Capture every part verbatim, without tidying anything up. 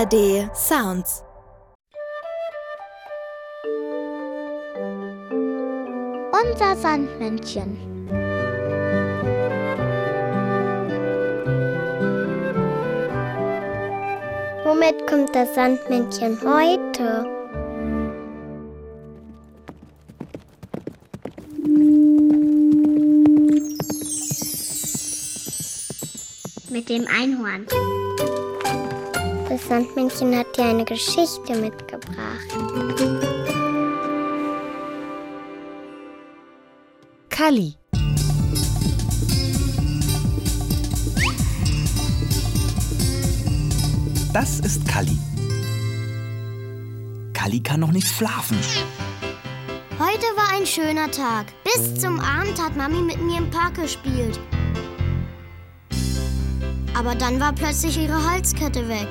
A R D Sounds. Unser Sandmännchen. Womit kommt das Sandmännchen heute? Mit dem Einhorn. Das Sandmännchen hat dir eine Geschichte mitgebracht. Kalli. Das ist Kalli. Kalli kann noch nicht schlafen. Heute war ein schöner Tag. Bis zum Abend hat Mami mit mir im Park gespielt. Aber dann war plötzlich ihre Halskette weg.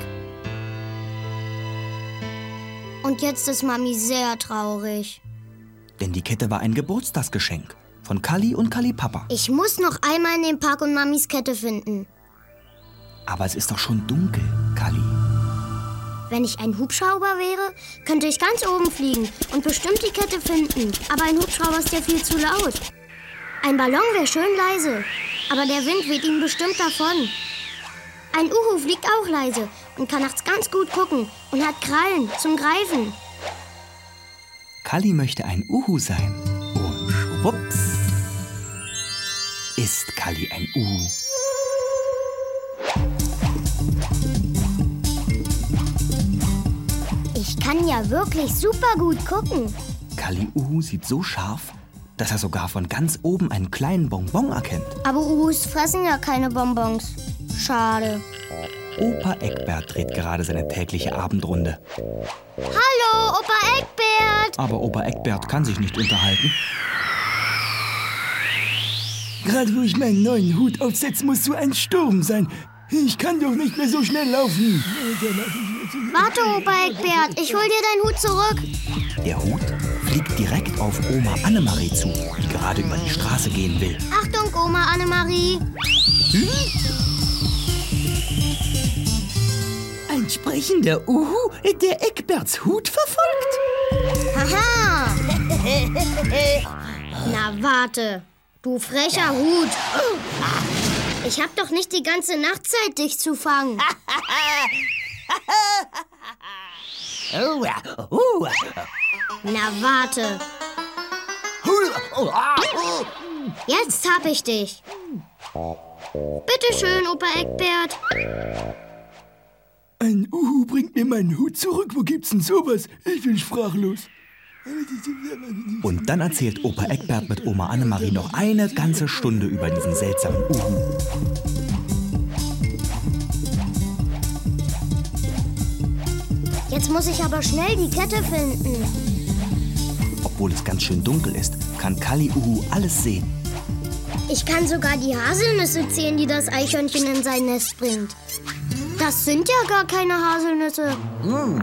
Und jetzt ist Mami sehr traurig. Denn die Kette war ein Geburtstagsgeschenk von Kalli und Kalli Papa. Ich muss noch einmal in den Park und Mamis Kette finden. Aber es ist doch schon dunkel, Kalli. Wenn ich ein Hubschrauber wäre, könnte ich ganz oben fliegen und bestimmt die Kette finden. Aber ein Hubschrauber ist ja viel zu laut. Ein Ballon wäre schön leise, aber der Wind weht ihm bestimmt davon. Ein Uhu fliegt auch leise und kann nachts ganz gut gucken und hat Krallen zum Greifen. Kalli möchte ein Uhu sein. Und schwupps ist Kalli ein Uhu. Ich kann ja wirklich super gut gucken. Kalli Uhu sieht so scharf, dass er sogar von ganz oben einen kleinen Bonbon erkennt. Aber Uhus fressen ja keine Bonbons. Schade. Opa Eckbert dreht gerade seine tägliche Abendrunde. Hallo, Opa Eckbert! Aber Opa Eckbert kann sich nicht unterhalten. Gerade wo ich meinen neuen Hut aufsetze, muss so ein Sturm sein. Ich kann doch nicht mehr so schnell laufen. Warte, Opa Eckbert, ich hol dir deinen Hut zurück. Der Hut fliegt direkt auf Oma Annemarie zu, die gerade über die Straße gehen will. Achtung, Oma Annemarie. Hm? Ein sprechender Uhu, der Eckberts Hut verfolgt? Haha! Na warte, du frecher Hut. Ich hab doch nicht die ganze Nacht Zeit, dich zu fangen. Oh, oh. Na warte. Jetzt hab ich dich. Bitte schön, Opa Eckbert. Ein Uhu bringt mir meinen Hut zurück. Wo gibt's denn sowas? Ich bin sprachlos. Und dann erzählt Opa Eckbert mit Oma Annemarie noch eine ganze Stunde über diesen seltsamen Uhu. Jetzt muss ich aber schnell die Kette finden. Obwohl es ganz schön dunkel ist, kann Kalli Uhu alles sehen. Ich kann sogar die Haselnüsse zählen, die das Eichhörnchen in sein Nest bringt. Das sind ja gar keine Haselnüsse. Mm.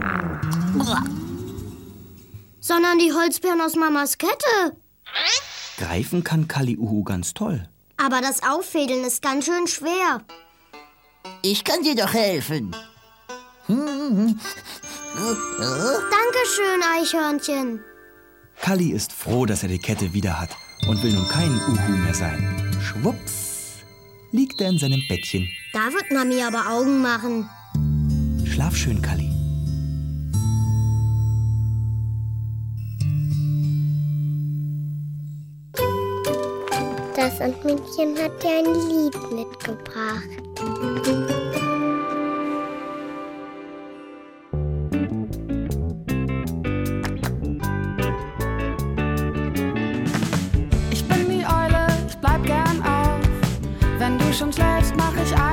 Sondern die Holzbeeren aus Mamas Kette. Greifen kann Kalli Uhu ganz toll. Aber das Auffädeln ist ganz schön schwer. Ich kann dir doch helfen. Dankeschön, Eichhörnchen. Kalli ist froh, dass er die Kette wieder hat und will nun kein Uhu mehr sein. Schwupps liegt er in seinem Bettchen. Da wird Mami aber Augen machen. Schlaf schön, Kalli. Das Sandmännchen hat dir ein Lied mitgebracht. Ich bin die Eule, ich bleib gern auf. Wenn du schon schläfst, mach ich